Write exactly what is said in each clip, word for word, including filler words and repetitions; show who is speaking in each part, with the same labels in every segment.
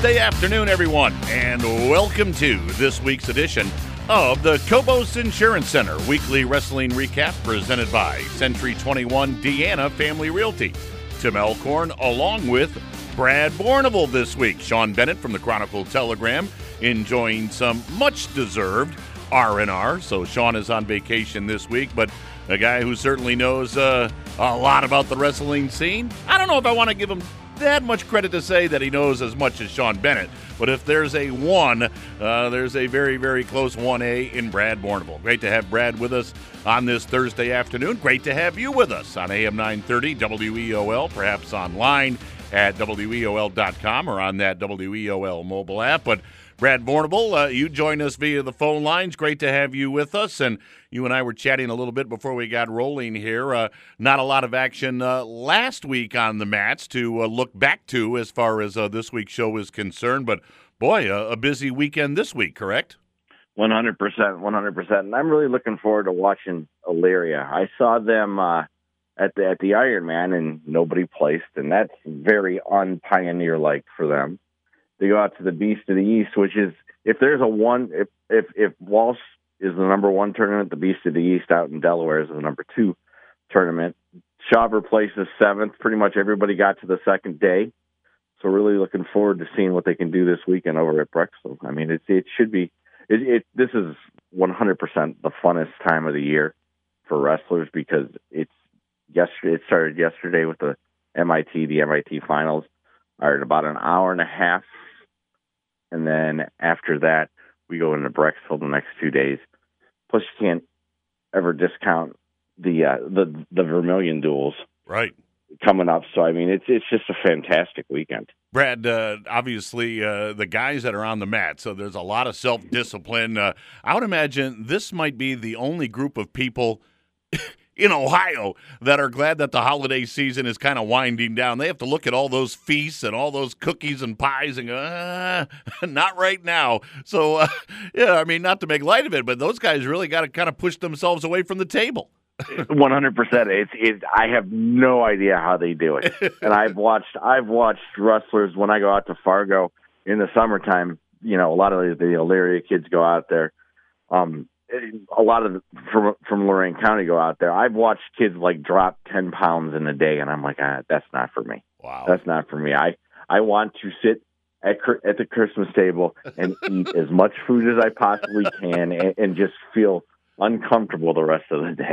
Speaker 1: Thursday afternoon, everyone, and welcome to this week's edition of the Cobos Insurance Center Weekly Wrestling Recap presented by Century twenty-one Deanna Family Realty. Tim Alcorn along with Brad Bourneval this week. Sean Bennett from the Chronicle Telegram enjoying some much-deserved R and R. So Sean is on vacation this week, but a guy who certainly knows uh, a lot about the wrestling scene. I don't know if I want to give him that much credit to say that he knows as much as Sean Bennett, but if there's a one, uh, there's a very, very close one A in Brad Bourneval. Great to have Brad with us on this Thursday afternoon. Great to have you with us on A M nine thirty W E O L, perhaps online at W E O L dot com or on that W E O L mobile app. But Brad Bourneval, uh, you joined us via the phone lines. Great to have you with us. And you and I were chatting a little bit before we got rolling here. Uh, not a lot of action uh, last week on the mats to uh, look back to as far as uh, this week's show is concerned. But, boy, uh, a busy weekend this week, correct?
Speaker 2: one hundred percent, one hundred percent. And I'm really looking forward to watching Illyria. I saw them uh, at the at the Ironman, and nobody placed, and that's very un-Pioneer-like for them. They go out to the Beast of the East, which is, if there's a one, if, if, if Walsh is the number one tournament, the Beast of the East out in Delaware is the number two tournament. Chauver places seventh. Pretty much everybody got to the second day. So really looking forward to seeing what they can do this weekend over at Brexel. I mean, it, it should be, it, it, this is one hundred percent the funnest time of the year for wrestlers because it's yesterday, it started yesterday with the M I T, the M I T finals are at about an hour and a half. And then after that, we go into Brexel the next two days. Plus, you can't ever discount the uh, the the Vermilion duels,
Speaker 1: right,
Speaker 2: coming up. So I mean, it's it's just a fantastic weekend.
Speaker 1: Brad, uh, obviously, uh, the guys that are on the mat, so there's a lot of self discipline. Uh, I would imagine this might be the only group of people in Ohio that are glad that the holiday season is kind of winding down. They have to look at all those feasts and all those cookies and pies and go, ah, not right now. So, uh, yeah, I mean, not to make light of it, but those guys really got to kind of push themselves away from the table.
Speaker 2: one hundred percent. It's, it, I have no idea how they do it. And I've watched, I've watched wrestlers when I go out to Fargo in the summertime. You know, a lot of the, the Illyria kids go out there. Um, A lot of the, from from Lorain County go out there. I've watched kids like drop ten pounds in a day, and I'm like, ah, that's not for me.
Speaker 1: Wow,
Speaker 2: that's not for me. I I want to sit at at the Christmas table and eat as much food as I possibly can, and, and just feel uncomfortable the rest of the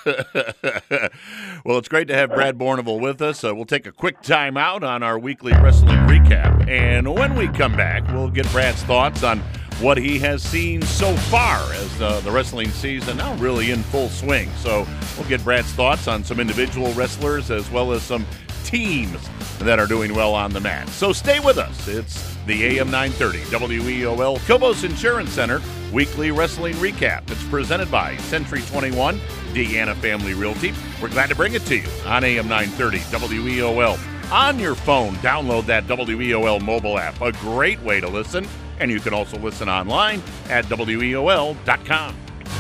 Speaker 2: day.
Speaker 1: Well, it's great to have Brad Bourneval with us. Uh, we'll take a quick time out on our weekly wrestling recap, and when we come back, we'll get Brad's thoughts on what he has seen so far as uh, the wrestling season now really in full swing. So we'll get Brad's thoughts on some individual wrestlers as well as some teams that are doing well on the mat. So stay with us. It's the A M nine thirty W E O L Cobos Insurance Center Weekly Wrestling Recap. It's presented by Century twenty-one Deanna Family Realty. We're glad to bring it to you on A M nine thirty W E O L. On your phone, download that W E O L mobile app. A great way to listen. And you can also listen online at W E O L dot com.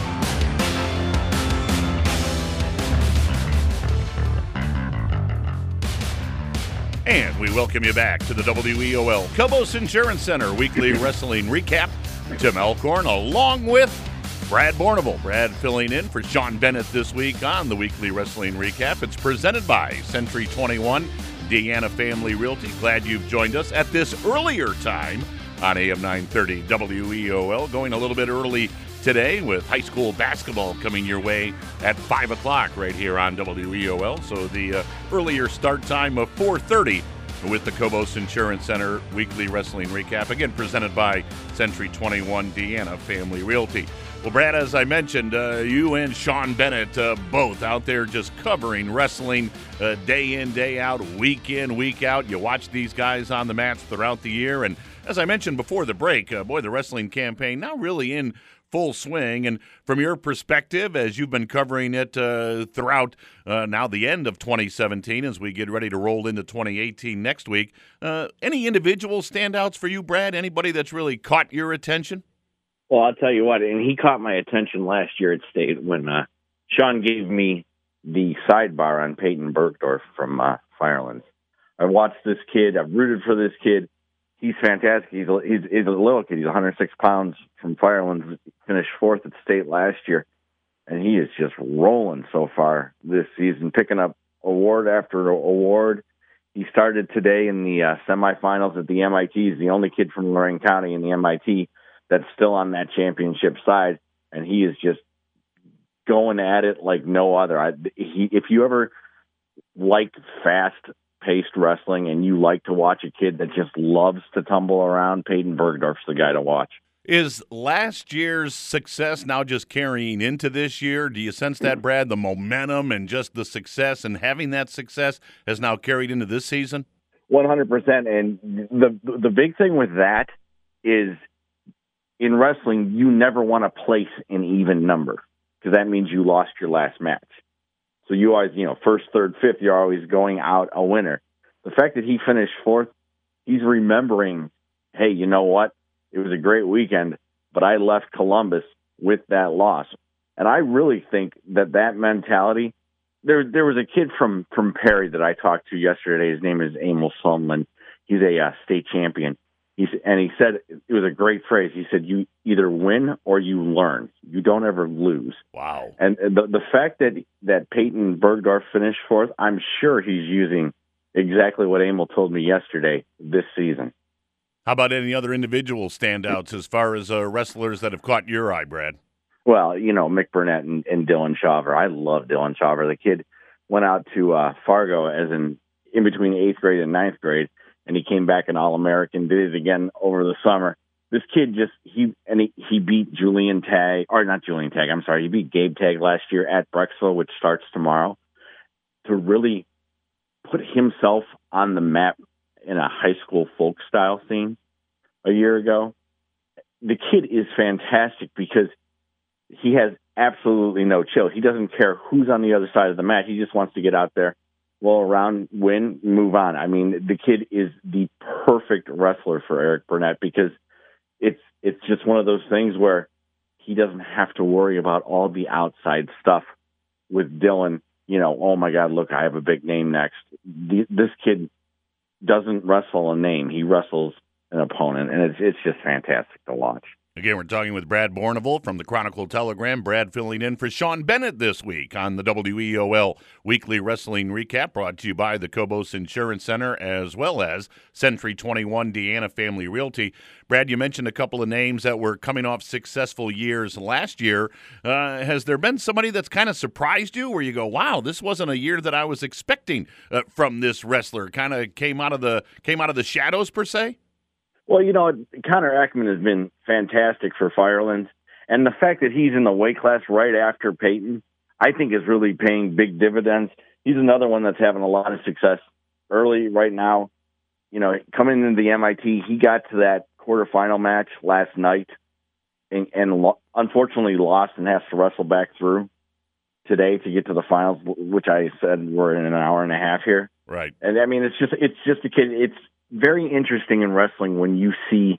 Speaker 1: And we welcome you back to the W E O L Cobos Insurance Center Weekly Wrestling Recap. Tim Alcorn along with Brad Bourneval. Brad filling in for Sean Bennett this week on the Weekly Wrestling Recap. It's presented by Century twenty-one Deanna Family Realty. Glad you've joined us at this earlier time on A M nine thirty W E O L, going a little bit early today with high school basketball coming your way at five o'clock right here on W E O L. So the uh, earlier start time of four thirty with the Cobos Insurance Center Weekly Wrestling Recap, again presented by Century twenty-one Deanna Family Realty. Well, Brad, as I mentioned, uh, you and Sean Bennett uh, both out there just covering wrestling uh, day in, day out, week in, week out. You watch these guys on the mats throughout the year, and as I mentioned before the break, uh, boy, the wrestling campaign now really in full swing. And from your perspective, as you've been covering it uh, throughout uh, now the end of twenty seventeen, as we get ready to roll into twenty eighteen next week, uh, any individual standouts for you, Brad? Anybody that's really caught your attention?
Speaker 2: Well, I'll tell you what, and he caught my attention last year at State when uh, Sean gave me the sidebar on Peyton Bergdorf from uh, Firelands. I watched this kid. I've rooted for this kid. he's fantastic. He's a, he's, he's a little kid. He's one hundred six pounds from Firelands. Finished fourth at state last year, and he is just rolling so far this season, picking up award after award. He started today in the uh, semifinals at the M I T. He's the only kid from Lorraine County in the M I T that's still on that championship side, and he is just going at it like no other. I, he, if you ever like fast-paced wrestling and you like to watch a kid that just loves to tumble around, Peyton Bergdorf's the guy to watch.
Speaker 1: Is last year's success now just carrying into this year? Do you sense that, Brad? The momentum and just the success and having that success has now carried into this season?
Speaker 2: one hundred percent. And the the big thing with that is in wrestling, you never want to place an even number because that means you lost your last match. So you always, you know, first, third, fifth, you're always going out a winner. The fact that he finished fourth, he's remembering, hey, you know what? It was a great weekend, but I left Columbus with that loss. And I really think that that mentality, there there was a kid from, from Perry that I talked to yesterday. His name is Emil Sundlund. He's a uh, state champion. He's, and he said, it was a great phrase. He said, you either win or you learn. You don't ever lose.
Speaker 1: Wow.
Speaker 2: And the, the fact that, that Peyton Bergdorf finished fourth, I'm sure he's using exactly what Emil told me yesterday this season.
Speaker 1: How about any other individual standouts as far as uh, wrestlers that have caught your eye, Brad?
Speaker 2: Well, you know, Mick Burnett and, and Dylan Chauver. I love Dylan Chauver. The kid went out to uh, Fargo as in, in between eighth grade and ninth grade, and he came back an All-American, did it again over the summer. This kid just, he and he, he beat Julian Tagg, or not Julian Tagg, I'm sorry, he beat Gabe Tagg last year at Brexville, which starts tomorrow, to really put himself on the map in a high school folk style scene a year ago. The kid is fantastic because he has absolutely no chill. He doesn't care who's on the other side of the mat. He just wants to get out there, roll around, win, move on. I mean, the kid is the perfect wrestler for Eric Burnett because it's it's just one of those things where he doesn't have to worry about all the outside stuff with Dylan. You know, oh my God, look, I have a big name next. The, this kid doesn't wrestle a name. He wrestles an opponent, and it's it's just fantastic to watch.
Speaker 1: Again, we're talking with Brad Bourneval from the Chronicle Telegram. Brad filling in for Sean Bennett this week on the W E O L Weekly Wrestling Recap, brought to you by the Cobos Insurance Center as well as Century twenty-one Deanna Family Realty. Brad, you mentioned a couple of names that were coming off successful years last year. Uh, has there been somebody that's kind of surprised you where you go, wow, this wasn't a year that I was expecting uh, from this wrestler? Kind of came out of the came out of the shadows, per se?
Speaker 2: Well, you know, Connor Ackman has been fantastic for Firelands, and the fact that he's in the weight class right after Peyton, I think is really paying big dividends. He's another one that's having a lot of success early right now. You know, coming into the M I T, he got to that quarterfinal match last night and, and lo- unfortunately lost and has to wrestle back through today to get to the finals, which I said we're in an hour and a half here.
Speaker 1: Right.
Speaker 2: And I mean, it's just, it's just a kid. It's very interesting in wrestling when you see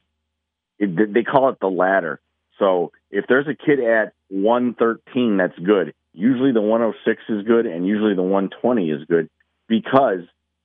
Speaker 2: it, they call it the ladder. So if there's a kid at one thirteen that's good, usually the one oh six is good and usually the one twenty is good because,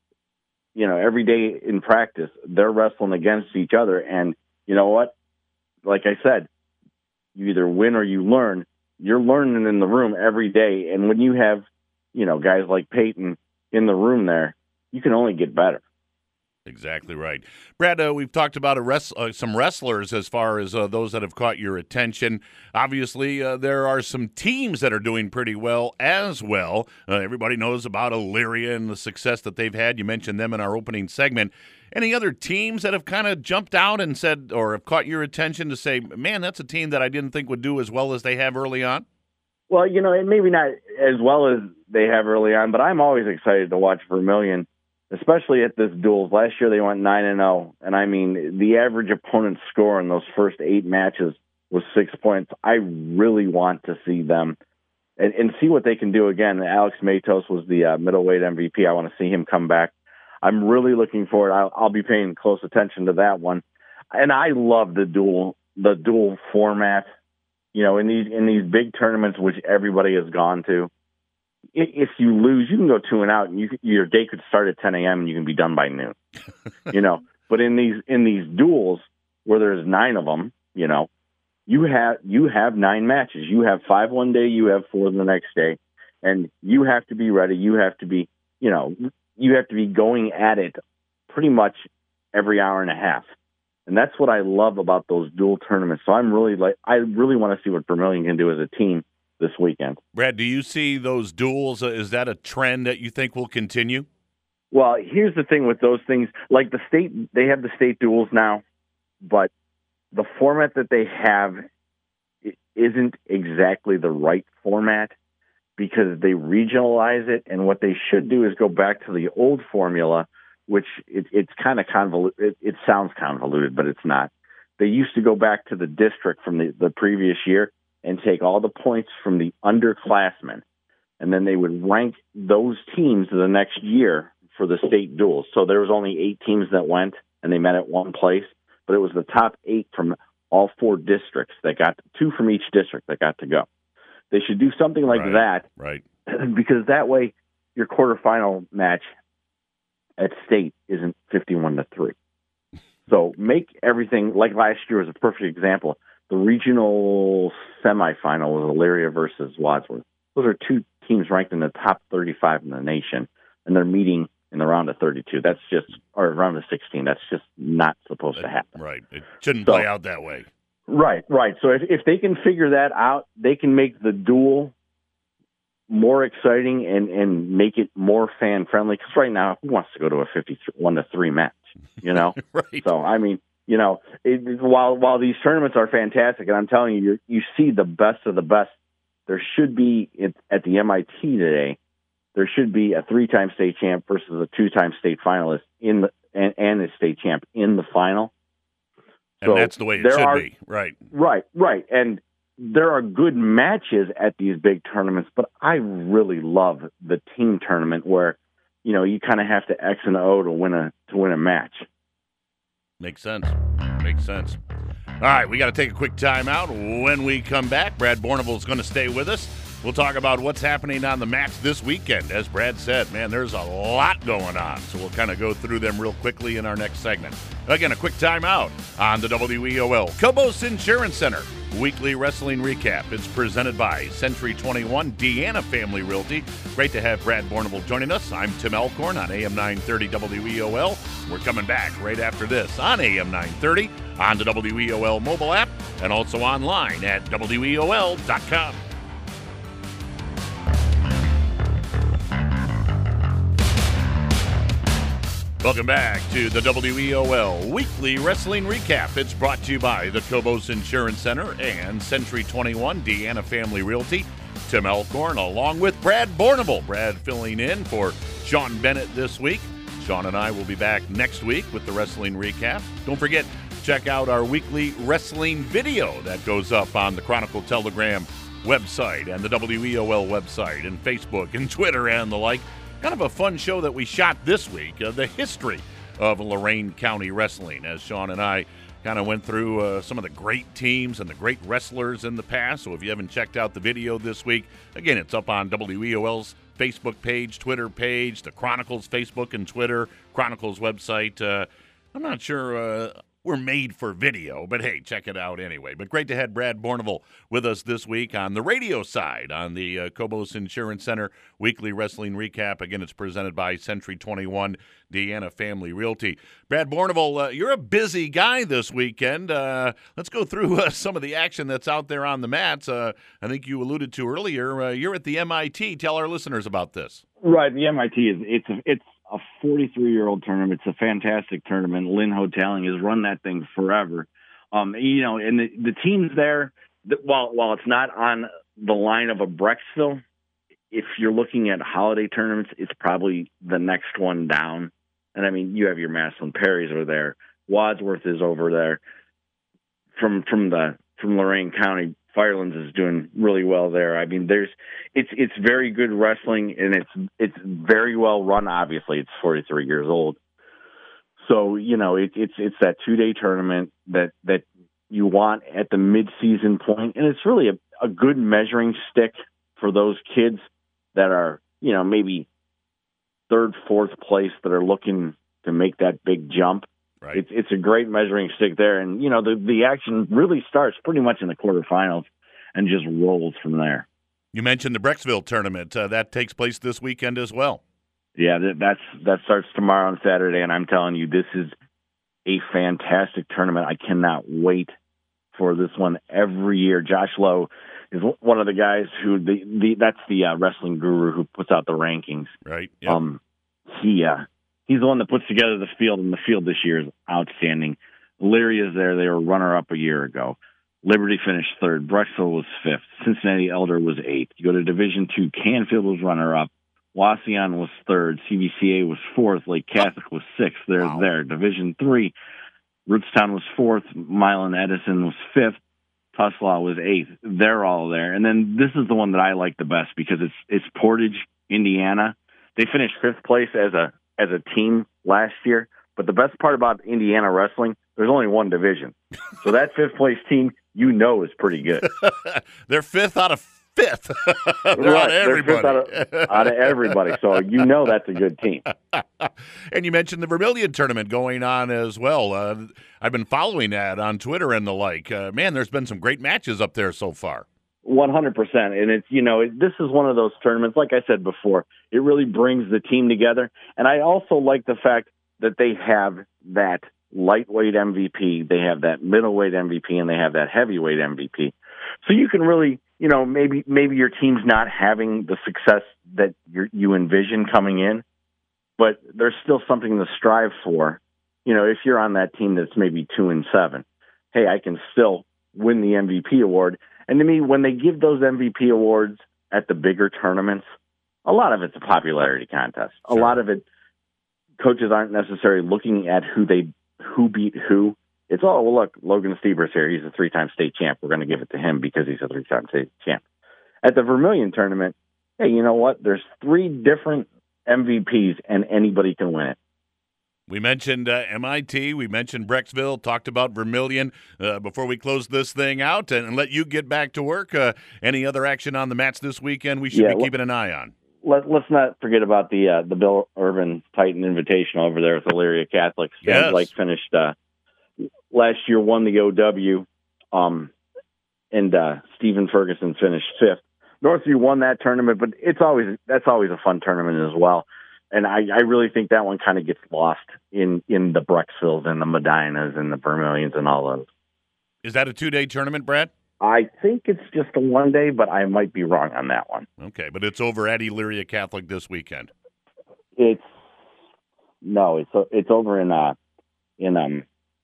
Speaker 2: you know, every day in practice, they're wrestling against each other. And you know what? Like I said, you either win or you learn. You're learning in the room every day. And when you have, you know, guys like Peyton in the room there, you can only get better.
Speaker 1: Exactly right. Brad, uh, we've talked about a res- uh, some wrestlers as far as uh, those that have caught your attention. Obviously, uh, there are some teams that are doing pretty well as well. Uh, everybody knows about Elyria and the success that they've had. You mentioned them in our opening segment. Any other teams that have kind of jumped out and said or have caught your attention to say, man, that's a team that I didn't think would do as well as they have early on?
Speaker 2: Well, you know, and maybe not as well as they have early on, but I'm always excited to watch Vermilion, especially at this duels. Last year they went nine and oh, and I mean the average opponent score in those first eight matches was six points. I really want to see them and, and see what they can do again. Alex Matos was the uh, middleweight M V P. I want to see him come back. I'm really looking forward. I'll, I'll be paying close attention to that one, and I love the duel the duel format. You know, in these in these big tournaments, which everybody has gone to. If you lose, you can go two and out, and you, your day could start at ten a.m. and you can be done by noon. You know, But in these in these duels where there's nine of them, you know, you have you have nine matches. You have five one day, you have four the next day, and you have to be ready. You have to be, you know, you have to be going at it pretty much every hour and a half. And that's what I love about those dual tournaments. So I'm really like, I really want to see what Vermilion can do as a team this weekend.
Speaker 1: Brad, do you see those duels? Uh, is that a trend that you think will continue?
Speaker 2: Well, here's the thing with those things. Like the state, they have the state duels now, but the format that they have isn't exactly the right format because they regionalize it. And what they should do is go back to the old formula, which it, it's kind of convoluted. It, it sounds convoluted, but it's not. They used to go back to the district from the, the previous year and take all the points from the underclassmen, and then they would rank those teams the next year for the state duels. So there was only eight teams that went, and they met at one place, but it was the top eight from all four districts that got, two from each district that got to go. They should do something like
Speaker 1: right,
Speaker 2: that,
Speaker 1: right?
Speaker 2: Because that way your quarterfinal match at state isn't fifty-one to three. So make everything, like last year was a perfect example. The regional semifinal was Elyria versus Wadsworth. Those are two teams ranked in the top thirty-five in the nation, and they're meeting in the round of thirty-two. That's just, or round of sixteen. That's just not supposed to happen.
Speaker 1: Right. It shouldn't
Speaker 2: so,
Speaker 1: play out that way.
Speaker 2: Right, right. So if, if they can figure that out, they can make the duel more exciting and, and make it more fan friendly. Because right now, who wants to go to a fifty-one to three match? You know,
Speaker 1: right.
Speaker 2: So I mean, you know, it, while while these tournaments are fantastic, and I'm telling you, you you see the best of the best. There should be it, at the M I T today. There should be a three-time state champ versus a two-time state finalist in the and, and a state champ in the final.
Speaker 1: And so that's the way it should
Speaker 2: are,
Speaker 1: be, right?
Speaker 2: Right, right. And there are good matches at these big tournaments, but I really love the team tournament where, you know, you kind of have to X and O to win a to win a match.
Speaker 1: Makes sense. Makes sense. All right, we got to take a quick timeout. When we come back, Brad Bournival is going to stay with us. We'll talk about what's happening on the mats this weekend. As Brad said, man, there's a lot going on. So we'll kind of go through them real quickly in our next segment. Again, a quick timeout on the W E O L Cobos Insurance Center Weekly Wrestling Recap. It's presented by Century twenty-one Deanna Family Realty. Great to have Brad Bournival joining us. I'm Tim Elkhorn on A M nine thirty W E O L. We're coming back right after this on A M nine thirty, on the W E O L mobile app, and also online at W E O L dot com. Welcome back to the W E O L Weekly Wrestling Recap. It's brought to you by the Cobos Insurance Center and Century twenty-one Deanna Family Realty. Tim Elkhorn along with Brad Bournival. Brad filling in for Sean Bennett this week. Sean and I will be back next week with the Wrestling Recap. Don't forget, check out our weekly wrestling video that goes up on the Chronicle Telegram website and the W E O L website and Facebook and Twitter and the like. Kind of a fun show that we shot this week, uh, the history of Lorain County Wrestling, as Sean and I kind of went through uh, some of the great teams and the great wrestlers in the past. So if you haven't checked out the video this week, again, it's up on W E O L's Facebook page, Twitter page, the Chronicles Facebook and Twitter, Chronicles website. Uh, I'm not sure uh, we're made for video, but hey, check it out anyway. But great to have Brad Bournival with us this week on the radio side on the uh, Cobos Insurance Center Weekly Wrestling Recap. Again, it's presented by Century twenty-one Deanna Family Realty. Brad Bournival, uh, you're a busy guy this weekend. Uh, let's go through uh, some of the action that's out there on the mats. Uh, I think you alluded to earlier, uh, you're at the M I T. Tell our listeners about this.
Speaker 2: Right, the M I T is it's a, it's a forty-three-year-old tournament. It's a fantastic tournament. Lynn Hotelling has run that thing forever. Um, you know, and the, the teams there, the, while while it's not on the line of a Brecksville, if you're looking at holiday tournaments, it's probably the next one down. And I mean, you have your Massillon Perrys over there. Wadsworth is over there. From from the from Lorain County, Firelands is doing really well there. I mean, there's it's it's very good wrestling, and it's it's very well run. Obviously, it's forty-three years old, so you know it, it's it's that two day tournament that that you want at the mid season point, and it's really a, a good measuring stick for those kids that are you know maybe third, fourth place that are looking to make that big jump.
Speaker 1: Right.
Speaker 2: It's it's a great measuring stick there. And, you know, the, the action really starts pretty much in the quarterfinals and just rolls from there.
Speaker 1: You mentioned the Brecksville tournament. Uh, that takes place this weekend as well.
Speaker 2: Yeah, that, that's that starts tomorrow and Saturday, and I'm telling you, this is a fantastic tournament. I cannot wait for this one every year. Josh Lowe is one of the guys who the, the that's the uh, wrestling guru who puts out the rankings.
Speaker 1: Right. Yep.
Speaker 2: Um, he uh, he's the one that puts together the field, and the field this year is outstanding. Elyria is there; they were runner up a year ago. Liberty finished third. Brecksville was fifth. Cincinnati Elder was eighth. You go to Division Two. Canfield was runner up. Wauseon was third. C V C A was fourth. Lake Catholic was sixth. They're
Speaker 1: Wow.
Speaker 2: there. Division Three. Rootstown was fourth. Milan Edison was fifth. Tuslaw was eighth. They're all there. And then this is the one that I like the best because it's it's Portage, Indiana. They finished fifth place as a as a team last year. But the best part about Indiana wrestling, there's only one division. So that fifth place team, you know, is pretty good.
Speaker 1: They're fifth out of fifth. They're
Speaker 2: right.
Speaker 1: out of everybody.
Speaker 2: They're fifth out of, out of everybody. So you know that's a good team.
Speaker 1: And you mentioned the Vermilion tournament going on as well. Uh, I've been following that on Twitter and the like. Uh, man, there's been some great matches up there so far.
Speaker 2: one hundred percent. And it's, you know, it, this is one of those tournaments, like I said before, it really brings the team together. And I also like the fact that they have that lightweight M V P, they have that middleweight M V P, and they have that heavyweight M V P. So you can really, you know, maybe maybe your team's not having the success that you're, you envision coming in, but there's still something to strive for. You know, if you're on that team that's maybe two and seven, hey, I can still win the M V P award. And to me, when they give those M V P awards at the bigger tournaments, a lot of it's a popularity contest.
Speaker 1: Sure.
Speaker 2: A lot of it, coaches aren't necessarily looking at who they who beat who. It's, oh, well, look, Logan Stieber's here. He's a three-time state champ. We're going to give it to him because he's a three-time state champ. At the Vermilion tournament, hey, you know what? There's three different M V Ps, and anybody can win it.
Speaker 1: We mentioned uh, M I T. We mentioned Brecksville. Talked about Vermilion. Uh, before we close this thing out and, and let you get back to work, uh, any other action on the mats this weekend we should
Speaker 2: Yeah,
Speaker 1: be
Speaker 2: well,
Speaker 1: keeping an eye on?
Speaker 2: Let, let's not forget about the uh, the Bill Urban Titan Invitational over there with Elyria Catholic. Stan
Speaker 1: Yes.
Speaker 2: Blake finished uh, last year, won the O W, um, and uh, Stephen Ferguson finished fifth. Northview won that tournament, but it's always that's always a fun tournament as well. And I, I really think that one kind of gets lost in, in the Brecksvilles and the Medinas and the Vermilions and all those.
Speaker 1: Is that a two-day tournament, Brad?
Speaker 2: I think it's just a one day, but I might be wrong on that one.
Speaker 1: Okay, but it's over at Elyria Catholic this weekend.
Speaker 2: It's no, it's it's over in uh in um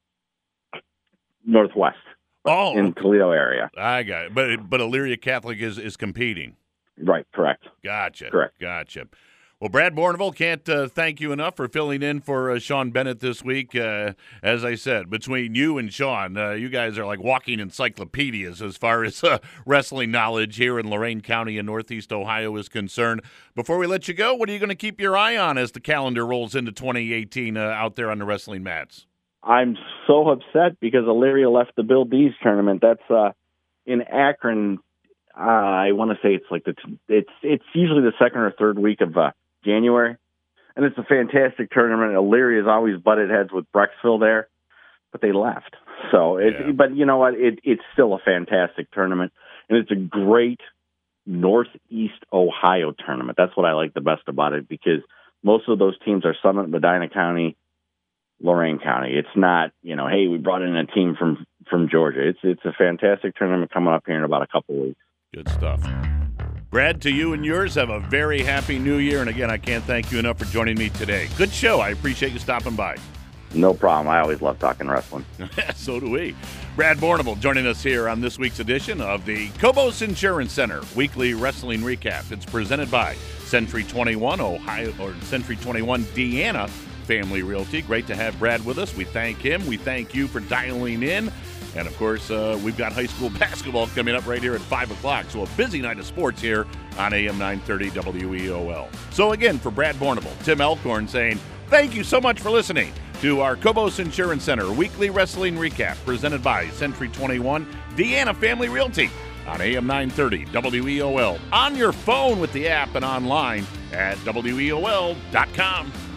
Speaker 2: Northwest.
Speaker 1: Oh,
Speaker 2: in Toledo area.
Speaker 1: I got it. But but Elyria Catholic is, is competing.
Speaker 2: Right, correct.
Speaker 1: Gotcha.
Speaker 2: Correct.
Speaker 1: Gotcha. Well, Brad Bourneville, can't uh, thank you enough for filling in for uh, Sean Bennett this week. Uh, as I said, between you and Sean, uh, you guys are like walking encyclopedias as far as uh, wrestling knowledge here in Lorain County and Northeast Ohio is concerned. Before we let you go, what are you going to keep your eye on as the calendar rolls into twenty eighteen uh, out there on the wrestling mats?
Speaker 2: I'm so upset because Elyria left the Bill Dees tournament. That's uh, in Akron. Uh, I want to say it's like the t- it's it's usually the second or third week of uh, January, and it's a fantastic tournament. Elyria has always butted heads with Brecksville there, but they left. So, it,
Speaker 1: Yeah.
Speaker 2: but you know what? It, it's still a fantastic tournament, and it's a great Northeast Ohio tournament. That's what I like the best about it because most of those teams are Summit, Medina County, Lorain County. It's not, you know, hey, we brought in a team from from Georgia. It's it's a fantastic tournament coming up here in about a couple of weeks.
Speaker 1: Good stuff. Brad, to you and yours, have a very happy new year. And again, I can't thank you enough for joining me today. Good show. I appreciate you stopping by.
Speaker 2: No problem. I always love talking wrestling.
Speaker 1: So do we. Brad Bourneville joining us here on this week's edition of the Cobos Insurance Center Weekly Wrestling Recap. It's presented by Century twenty-one Ohio or Century twenty-one Deanna Family Realty. Great to have Brad with us. We thank him. We thank you for dialing in. And, of course, uh, we've got high school basketball coming up right here at five o'clock. So a busy night of sports here on A M nine thirty W E O L. So, again, for Brad Bourneville, Tim Elkhorn saying thank you so much for listening to our Cobos Insurance Center Weekly Wrestling Recap presented by Century twenty-one Deanna Family Realty on A M nine thirty W E O L. On your phone with the app and online at W E O L dot com.